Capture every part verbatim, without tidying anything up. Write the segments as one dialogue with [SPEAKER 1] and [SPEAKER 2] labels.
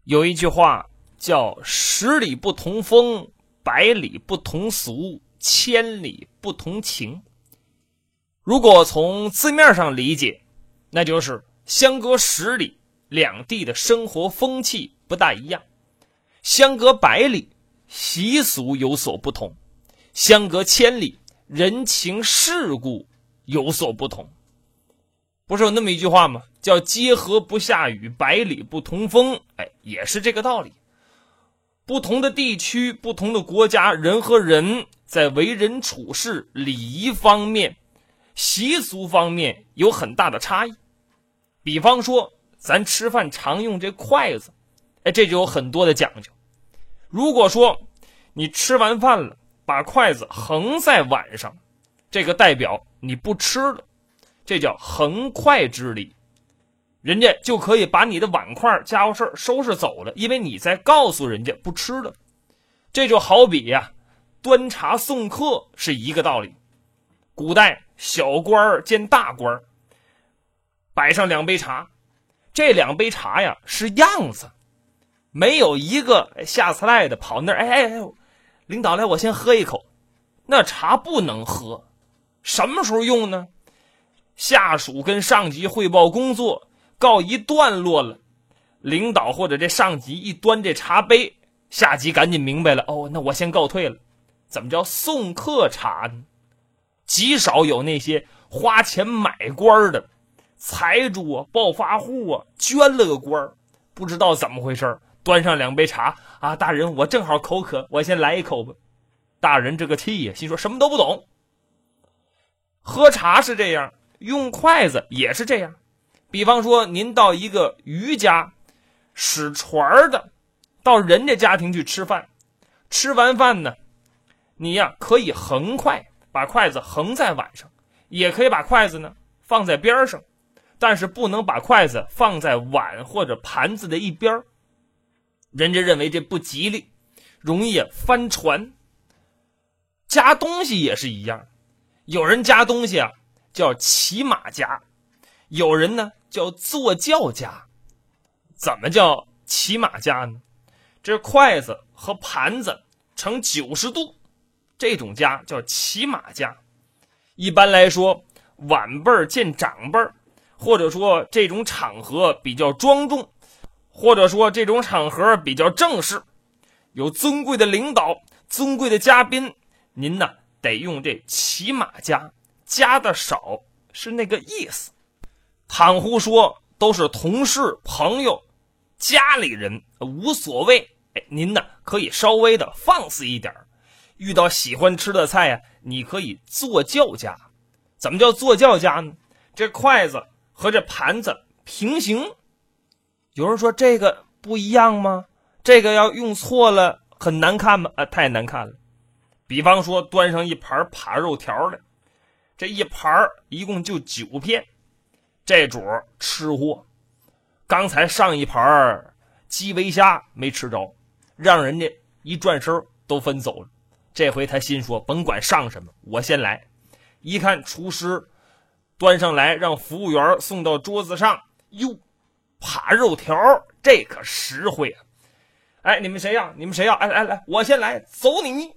[SPEAKER 1] 有一句话叫十里不同风，百里不同俗，千里不同情。如果从字面上理解，那就是相隔十里，两地的生活风气不大一样；相隔百里，习俗有所不同；相隔千里，人情世故有所不同。不是有那么一句话吗？叫街河不下雨，百里不同风。哎，也是这个道理。不同的地区，不同的国家，人和人在为人处事、礼仪方面、习俗方面有很大的差异。比方说咱吃饭常用这筷子，哎，这就有很多的讲究。如果说你吃完饭了，把筷子横在碗上，这个代表你不吃了，这叫横筷之礼，人家就可以把你的碗筷家伙事收拾走了，因为你在告诉人家不吃了。这就好比呀、啊，端茶送客是一个道理。古代小官见大官，摆上两杯茶，这两杯茶呀是样子，没有一个下次来的跑那儿，哎哎哎，领导来，我先喝一口。那茶不能喝，什么时候用呢？下属跟上级汇报工作告一段落了，领导或者这上级一端这茶杯，下级赶紧明白了，哦，那我先告退了。怎么叫送客茶呢？极少有那些花钱买官的财主啊、暴发户啊，捐了个官，不知道怎么回事，端上两杯茶啊，大人我正好口渴，我先来一口吧。大人这个气呀，心说什么都不懂。喝茶是这样，用筷子也是这样。比方说您到一个渔家使船的，到人家家庭去吃饭，吃完饭呢，你呀可以横筷，把筷子横在碗上，也可以把筷子呢放在边上，但是不能把筷子放在碗或者盘子的一边，人家认为这不吉利，容易翻船。夹东西也是一样，有人夹东西啊叫骑马夹，有人呢叫坐轿夹。怎么叫骑马夹呢？这筷子和盘子成九十度，这种夹叫骑马夹。一般来说，晚辈见长辈，或者说这种场合比较庄重，或者说这种场合比较正式，有尊贵的领导、尊贵的嘉宾，您呢得用这骑马夹，夹的少是那个意思。倘胡说都是同事、朋友、家里人，无所谓，哎，您呢可以稍微的放肆一点。遇到喜欢吃的菜啊，你可以坐轿夹。怎么叫坐轿夹呢？这筷子和这盘子平行。有人说这个不一样吗？这个要用错了很难看吗？啊，太难看了。比方说端上一盘扒肉条来，这一盘一共就九片，这主吃货刚才上一盘基围虾没吃着，让人家一转身都分走了。这回他心说甭管上什么，我先来。一看厨师端上来，让服务员送到桌子上，哟，扒肉条，这可实惠啊！哎，你们谁要？你们谁要？哎来来，我先来，走你！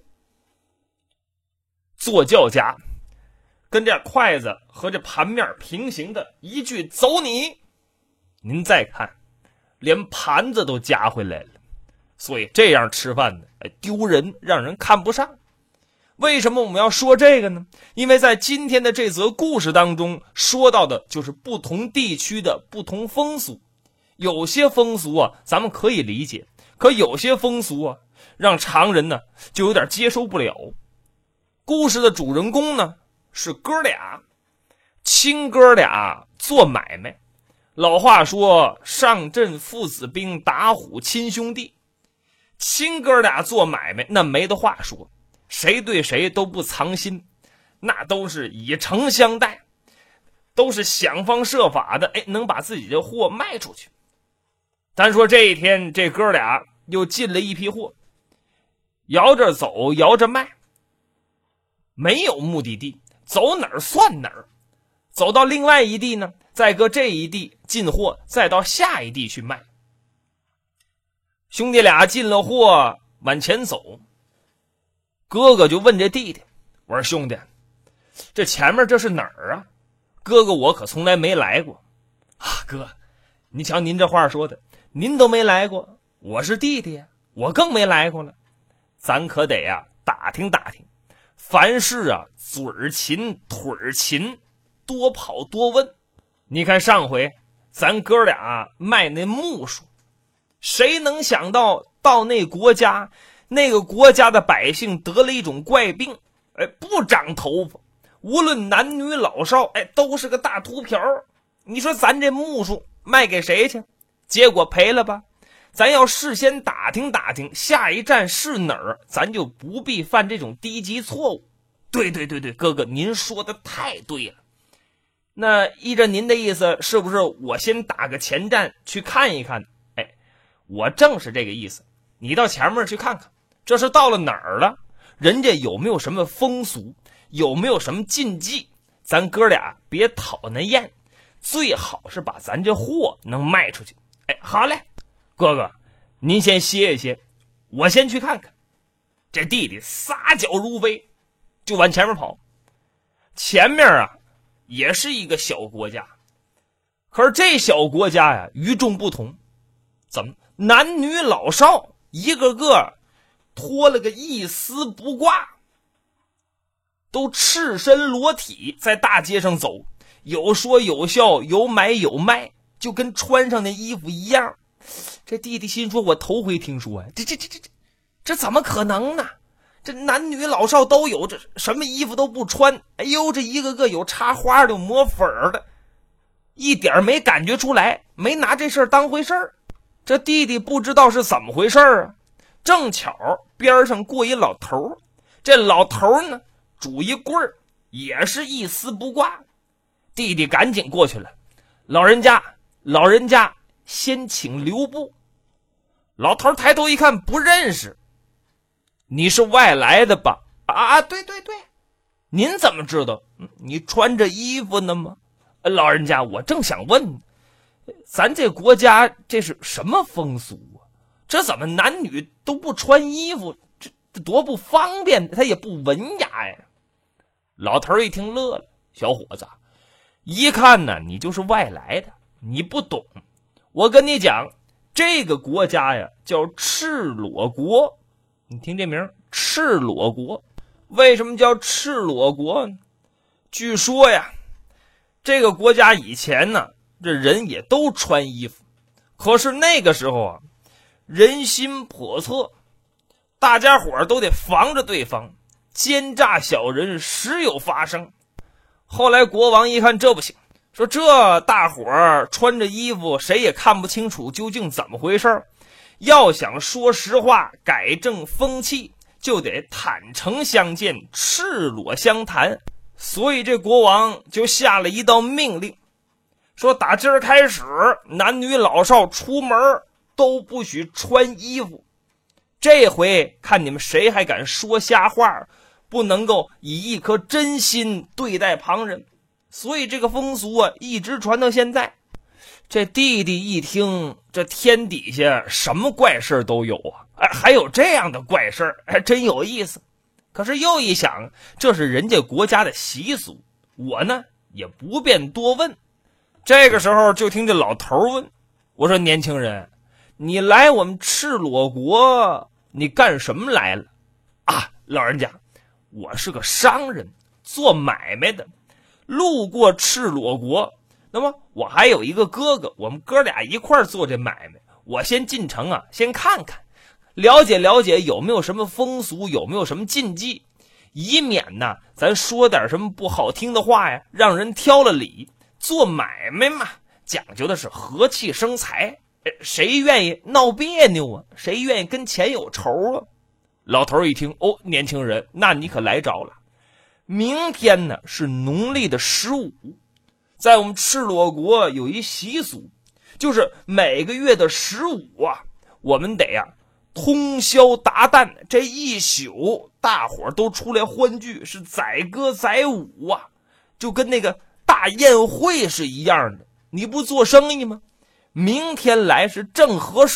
[SPEAKER 1] 坐轿夹跟这筷子和这盘面平行的一句走你，您再看连盘子都夹回来了。所以这样吃饭呢，丢人，让人看不上。为什么我们要说这个呢？因为在今天的这则故事当中说到的就是不同地区的不同风俗。有些风俗啊咱们可以理解，可有些风俗啊让常人呢就有点接受不了。故事的主人公呢是哥俩，亲哥俩做买卖。老话说上阵父子兵，打虎亲兄弟。亲哥俩做买卖那没得话说，谁对谁都不藏心，那都是以诚相待，都是想方设法的，哎，能把自己的货卖出去。咱说这一天这哥俩又进了一批货，摇着走摇着卖，没有目的地，走哪儿算哪儿。走到另外一地呢，再搁这一地进货，再到下一地去卖。 兄弟俩进了货往前走，哥哥就问这弟弟，我说兄弟，这前面这是哪儿啊？哥哥我可从来没来过。啊哥，你瞧您这话说的，您都没来过，我是弟弟呀，我更没来过了。咱可得呀打听打听，凡事啊嘴儿勤腿儿勤，多跑多问。你看上回咱哥俩卖那木薯，谁能想到到那国家，那个国家的百姓得了一种怪病，哎，不长头发，无论男女老少，哎，都是个大秃瓢。你说咱这木薯卖给谁去？结果赔了吧？咱要事先打听打听下一站是哪儿，咱就不必犯这种低级错误。对对对对，哥哥您说的太对了。那依着您的意思，是不是我先打个前站去看一看？哎，我正是这个意思。你到前面去看看，这是到了哪儿了？人家有没有什么风俗，有没有什么禁忌？咱哥俩别讨那厌，最好是把咱这货能卖出去。哎，好嘞，哥哥您先歇一歇，我先去看看。这弟弟撒脚如飞，就往前面跑。前面啊也是一个小国家，可是这小国家呀与众不同，怎么男女老少一个个脱了个一丝不挂，都赤身裸体在大街上走，有说有笑，有买有卖，就跟穿上的衣服一样。这弟弟心说，我头回听说呀，这这这这这这怎么可能呢？这男女老少都有，这什么衣服都不穿，哎呦，这一个个有插花的，有抹粉的，一点没感觉出来，没拿这事儿当回事儿。这弟弟不知道是怎么回事啊，正巧边上过一老头，这老头呢拄一棍儿，也是一丝不挂。弟弟赶紧过去了，老人家老人家先请留步。老头抬头一看，不认识。你是外来的吧？啊，对对对。您怎么知道？你穿着衣服呢吗？老人家，我正想问，咱这国家这是什么风俗啊？这怎么男女都不穿衣服？这这多不方便，他也不文雅呀。老头一听乐了，小伙子，一看呢你就是外来的，你不懂。我跟你讲，这个国家呀叫赤裸国。你听这名，赤裸国。为什么叫赤裸国呢？据说呀，这个国家以前呢，这人也都穿衣服，可是那个时候啊，人心叵测，大家伙都得防着对方，奸诈小人时有发生。后来国王一看这不行，说这大伙儿穿着衣服，谁也看不清楚究竟怎么回事，要想说实话，改正风气，就得坦诚相见，赤裸相谈。所以这国王就下了一道命令，说打今儿开始，男女老少出门都不许穿衣服。这回看你们谁还敢说瞎话，不能够以一颗真心对待旁人。所以这个风俗啊，一直传到现在。这弟弟一听，这天底下什么怪事都有啊，哎，还有这样的怪事，还真有意思。可是又一想，这是人家国家的习俗，我呢也不便多问。这个时候就听这老头问，我说年轻人，你来我们赤裸国，你干什么来了？啊，老人家，我是个商人，做买卖的，路过赤裸国。那么我还有一个哥哥，我们哥俩一块儿做这买卖，我先进城啊，先看看，了解了解有没有什么风俗，有没有什么禁忌，以免呢咱说点什么不好听的话呀，让人挑了理。做买卖嘛，讲究的是和气生财，谁愿意闹别扭啊？谁愿意跟钱有仇啊？老头一听，哦，年轻人，那你可来着了。明天呢是农历的十五，在我们赤裸国有一习俗，就是每个月的十五啊，我们得呀、啊、通宵达旦，这一宿大伙都出来欢聚，是载歌载舞啊，就跟那个大宴会是一样的。你不做生意吗？明天来是正合适，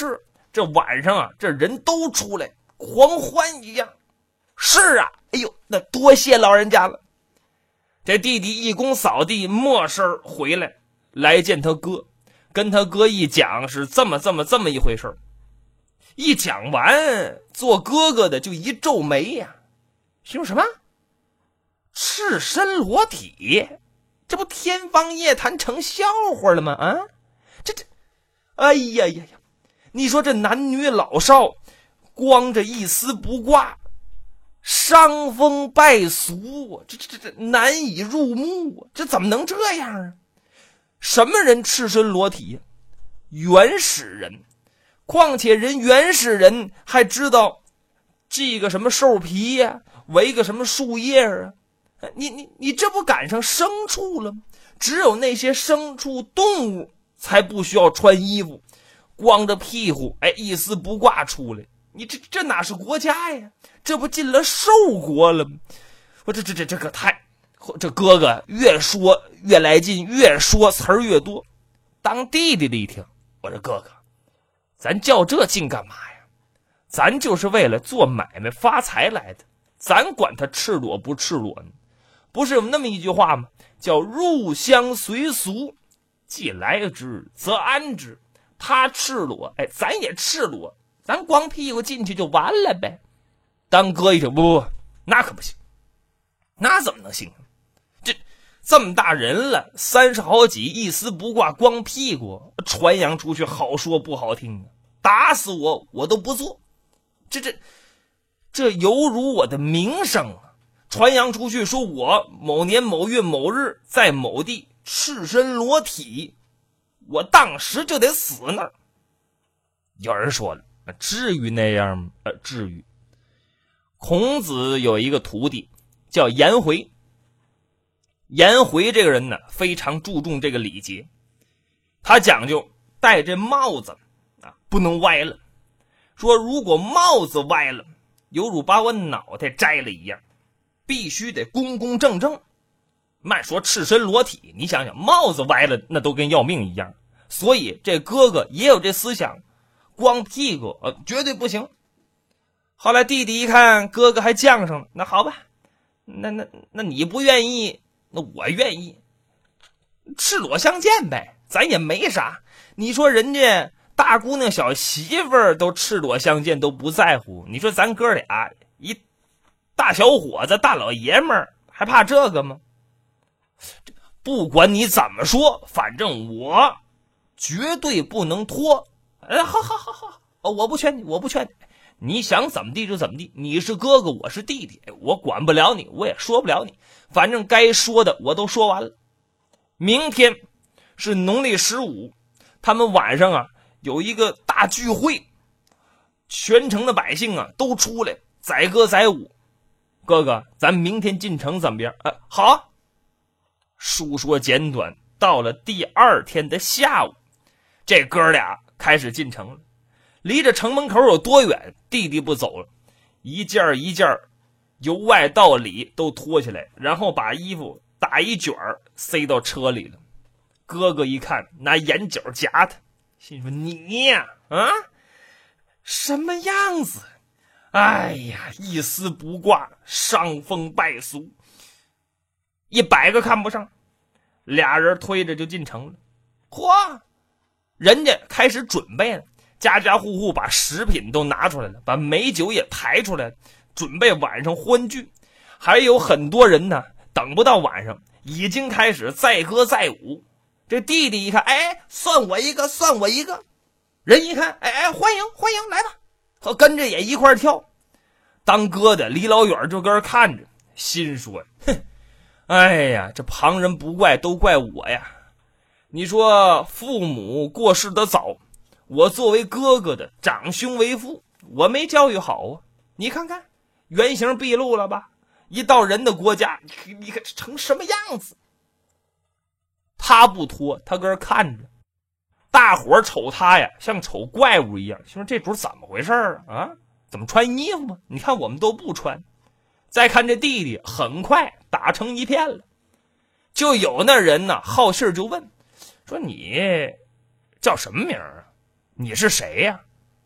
[SPEAKER 1] 这晚上啊，这人都出来狂欢一样。是啊，哎呦，那多谢老人家了。这弟弟一公扫地，没事回来，来见他哥，跟他哥一讲是这么这么这么一回事。一讲完，做哥哥的就一皱眉呀、啊，说什么？赤身裸体，这不天方夜谭成笑话了吗？啊，这这，哎呀呀呀！你说这男女老少，光着一丝不挂，伤风败俗，这这这这难以入目，这怎么能这样啊？什么人赤身裸体？原始人。况且人原始人还知道系个什么兽皮呀、啊，围个什么树叶啊？你你你这不赶上牲畜了吗？只有那些牲畜动物才不需要穿衣服，光着屁股，哎，一丝不挂出来。你这这哪是国家呀？这不进了兽国了吗？我这这这这可太……这哥哥越说越来劲，越说词儿越多。当弟弟的一听，我说哥哥，咱较这劲干嘛呀？咱就是为了做买卖发财来的，咱管他赤裸不赤裸呢？不是有那么一句话吗？叫入乡随俗，既来之则安之。他赤裸，哎，咱也赤裸，咱光屁股进去就完了呗。当哥一听，不不不，那可不行，那怎么能行？这这么大人了，三十好几，一丝不挂，光屁股传扬出去，好说不好听，打死我我都不做。这这这犹如我的名声啊！传扬出去，说我某年某月某日在某地赤身裸体，我当时就得死那儿。有人说了，至于那样吗？呃，至于。孔子有一个徒弟叫颜回，颜回这个人呢，非常注重这个礼节，他讲究戴这帽子啊不能歪了，说如果帽子歪了，犹如把我脑袋摘了一样，必须得公公正正。慢说赤身裸体，你想想，帽子歪了那都跟要命一样。所以这哥哥也有这思想，光屁股呃绝对不行。后来弟弟一看哥哥还犟上了，那好吧，那那那你不愿意，那我愿意，赤裸相见呗，咱也没啥。你说人家大姑娘小媳妇儿都赤裸相见都不在乎，你说咱哥俩一大小伙子大老爷们儿还怕这个吗？不管你怎么说，反正我绝对不能脱。哎，好好好好，我不劝你，我不劝你，你想怎么地就怎么地，你是哥哥，我是弟弟，我管不了你，我也说不了你，反正该说的我都说完了。明天是农历十五，他们晚上啊有一个大聚会，全城的百姓啊都出来载歌载舞。哥哥，咱明天进城怎么样？啊，好啊。述说简短，到了第二天的下午，这哥俩开始进城了。离着城门口有多远，弟弟不走了，一件一件由外到里都脱下来，然后把衣服打一卷塞到车里了。哥哥一看，拿眼角夹他，心说你呀啊什么样子？哎呀，一丝不挂，伤风败俗，一百个看不上。俩人推着就进城了。嚯，人家开始准备了，家家户户把食品都拿出来了，把美酒也抬出来了，准备晚上欢聚。还有很多人呢，等不到晚上，已经开始载歌载舞。这弟弟一看，哎，算我一个，算我一个。人一看，哎哎，欢迎欢迎，来吧，和跟着也一块跳。当哥的离老远就跟人看着，心说，哼，哎呀，这旁人不怪都怪我呀。你说父母过世的早，我作为哥哥的长兄为父，我没教育好啊。你看看原形毕露了吧，一到人的国家，你看成什么样子。他不脱，他跟人看着，大伙儿瞅他呀像瞅怪物一样，说这主怎么回事啊？啊，怎么穿衣服吗？你看我们都不穿。再看这弟弟，很快打成一片了。就有那人呢好信就问，说你叫什么名啊？你是谁呀？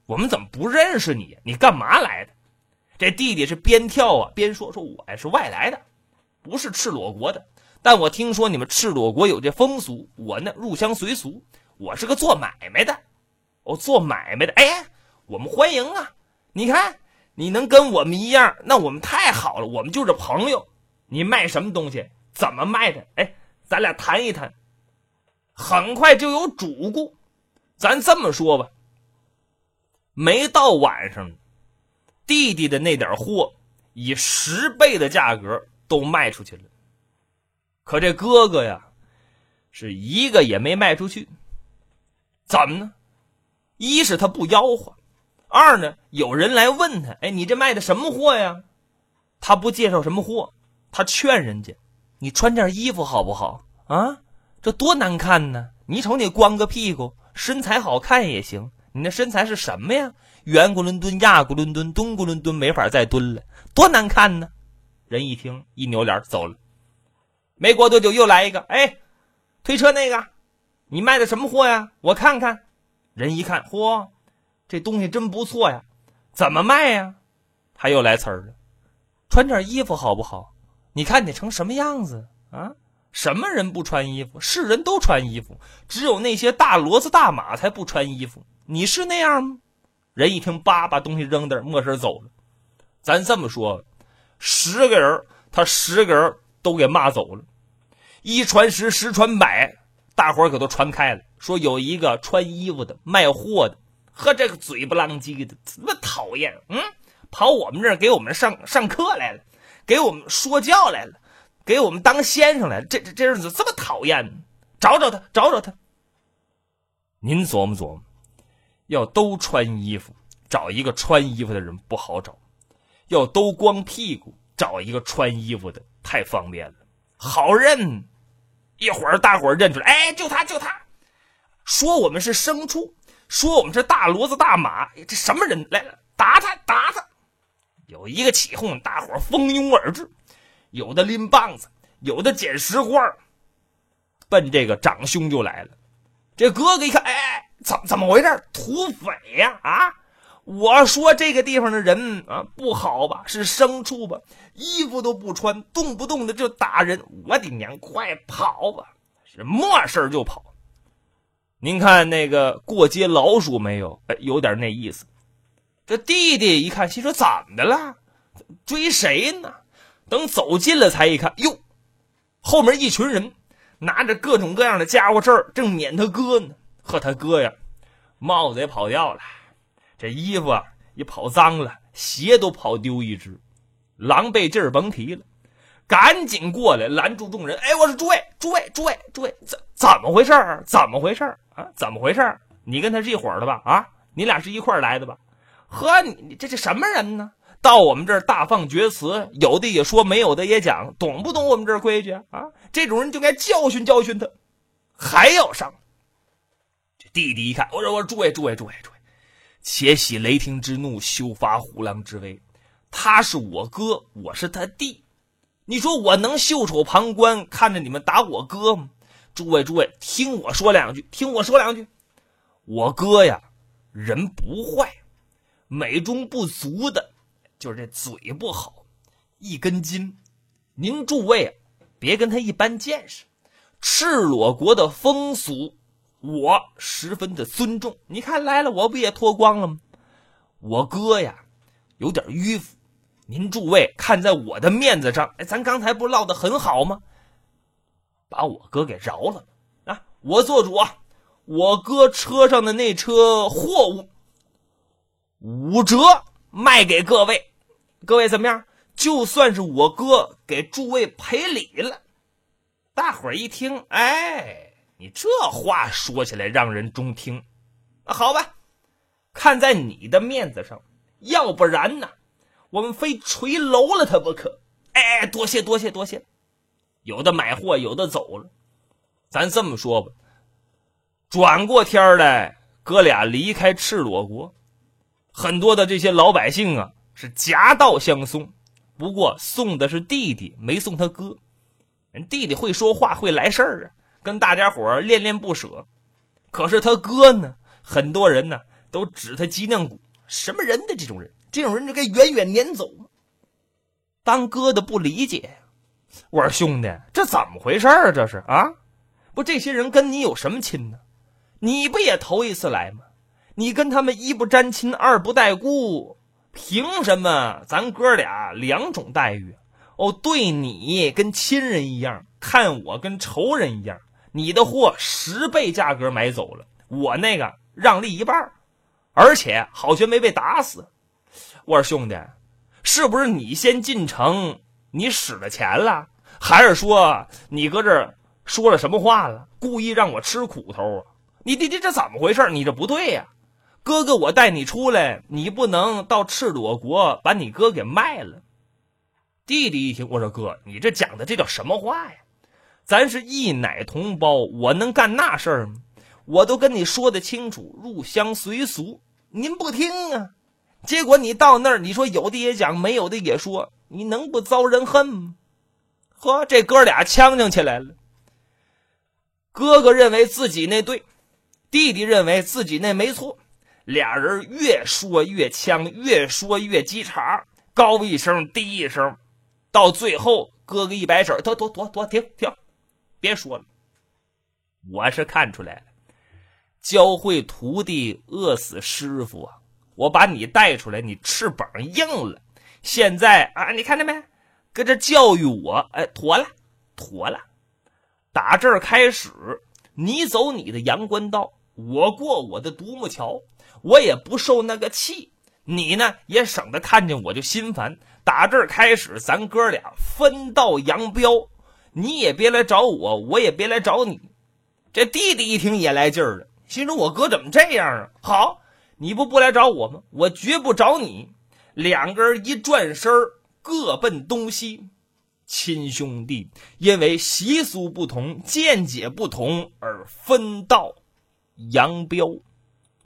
[SPEAKER 1] 我们怎么不认识你？你干嘛来的？这弟弟是边跳啊边说，说我呀是外来的，不是赤裸国的，但我听说你们赤裸国有这风俗，我呢入乡随俗，我是个做买卖的。哦，做买卖的，哎，我们欢迎啊！你看你能跟我们一样，那我们太好了，我们就是朋友。你卖什么东西？怎么卖的？哎，咱俩谈一谈。很快就有主顾。咱这么说吧，没到晚上，弟弟的那点货以十倍的价格都卖出去了。可这哥哥呀，是一个也没卖出去。怎么呢？一是他不吆喝，二呢，有人来问他，哎，你这卖的什么货呀？他不介绍什么货，他劝人家，你穿件衣服好不好啊？这多难看呢！你瞅你光个屁股，身材好看也行。你那身材是什么呀？圆咕伦敦、亚咕伦敦、东咕伦敦，没法再蹲了，多难看呢！人一听，一扭脸走了。没过多久又来一个，哎，推车那个，你卖的什么货呀？我看看。人一看，嚯，这东西真不错呀，怎么卖呀？他又来词儿了，穿件衣服好不好？你看你成什么样子啊？什么人不穿衣服？是人都穿衣服，只有那些大骡子大马才不穿衣服。你是那样吗？人一听，叭把东西扔那儿，没事走了。咱这么说，十个人他十个人都给骂走了，一传十，十传百，大伙儿可都传开了，说有一个穿衣服的卖货的，和这个嘴不浪叽的，怎么讨厌？嗯，跑我们这儿给我们上上课来了，给我们说教来了，给我们当先生来了，这这这日子这么讨厌呢？找找他，找找他。您琢磨琢磨，要都穿衣服，找一个穿衣服的人不好找；要都光屁股，找一个穿衣服的太方便了，好认。一会儿大伙儿认出来，哎，就他就他，说我们是牲畜，说我们是大骡子大马，这什么人？来了，打他打他！有一个起哄，大伙儿蜂拥而至，有的拎棒子，有的捡石块，奔这个长兄就来了。这哥哥一看，哎，怎怎么回事？土匪呀！啊，我说这个地方的人啊不好吧，是牲畜吧，衣服都不穿，动不动的就打人，我的娘，快跑吧！是没事就跑。您看那个过街老鼠没有？哎，有点那意思。这弟弟一看，心说怎么的了？追谁呢？等走近了才一看，哟，后面一群人拿着各种各样的家伙事儿，正撵他哥呢。和他哥呀，帽子也跑掉了，这衣服啊也跑脏了，鞋都跑丢一只，狼狈劲儿甭提了。赶紧过来拦住众人，哎，我说诸位诸位诸位诸位，怎怎么回事儿？怎么回事儿啊？怎么回事儿？你跟他是一伙儿的吧？啊，你俩是一块儿来的吧？呵，你你这是什么人呢？到我们这儿大放厥词，有的也说，没有的也讲，懂不懂我们这儿规矩啊？啊，这种人就该教训教训他。还要上，这弟弟一看，我说我说诸位诸位诸位诸位，且喜雷霆之怒，休发虎狼之威。他是我哥，我是他弟，你说我能袖手旁观，看着你们打我哥吗？诸位诸位，听我说两句，听我说两句。我哥呀，人不坏，美中不足的就是这嘴不好，一根筋。您诸位啊，别跟他一般见识。赤裸国的风俗，我十分的尊重。你看来了，我不也脱光了吗？我哥呀，有点迂腐。您诸位看在我的面子上，哎，咱刚才不是唠得很好吗？把我哥给饶了啊！我做主啊！我哥车上的那车货物五折卖给各位，各位怎么样？就算是我哥给诸位赔礼了。大伙儿一听，哎，你这话说起来让人中听。好吧，看在你的面子上，要不然呢，我们非锤楼了他不可。哎，多谢多谢多谢。有的买货，有的走了。咱这么说吧，转过天来，哥俩离开赤裸国，很多的这些老百姓啊，是夹道相送。不过送的是弟弟，没送他哥。人弟弟会说话，会来事儿啊，跟大家伙儿恋恋不舍。可是他哥呢，很多人呢都指他脊梁骨， 什么人的这种人，这种人就该远远撵走。当哥的不理解，我说兄弟，这怎么回事啊？这是啊，不，这些人跟你有什么亲呢？你不也头一次来吗？你跟他们一不沾亲，二不带故，凭什么咱哥俩两种待遇？哦，对你跟亲人一样，看我跟仇人一样。你的货十倍价格买走了，我那个让利一半，而且好像没被打死。我说兄弟，是不是你先进城，你使了钱了，还是说你搁这说了什么话了，故意让我吃苦头啊？你这这这怎么回事？你这不对呀！哥哥我带你出来，你不能到赤裸国把你哥给卖了。弟弟一听，我说哥，你这讲的这叫什么话呀？咱是一奶同胞，我能干那事儿吗？我都跟你说得清楚，入乡随俗，您不听啊。结果你到那儿，你说有的也讲，没有的也说，你能不遭人恨吗？呵，这哥俩呛呛起来了。哥哥认为自己那对，弟弟认为自己那没错，俩人越说越呛，越说越鸡肠，高一声低一声，到最后哥哥一摆手，躲躲躲躲，停停，别说了。我是看出来了，教会徒弟饿死师傅啊！我把你带出来，你翅膀硬了，现在啊，你看见没？搁这教育我，哎，妥了，妥了。打这儿开始，你走你的阳关道，我过我的独木桥，我也不受那个气，你呢也省得看见我就心烦。打这儿开始，咱哥俩分道扬镳，你也别来找我，我也别来找你。这弟弟一听也来劲儿了，心说我哥怎么这样啊？好，你不不来找我吗？我绝不找你。两个人一转身，各奔东西。亲兄弟因为习俗不同，见解不同而分道扬镳。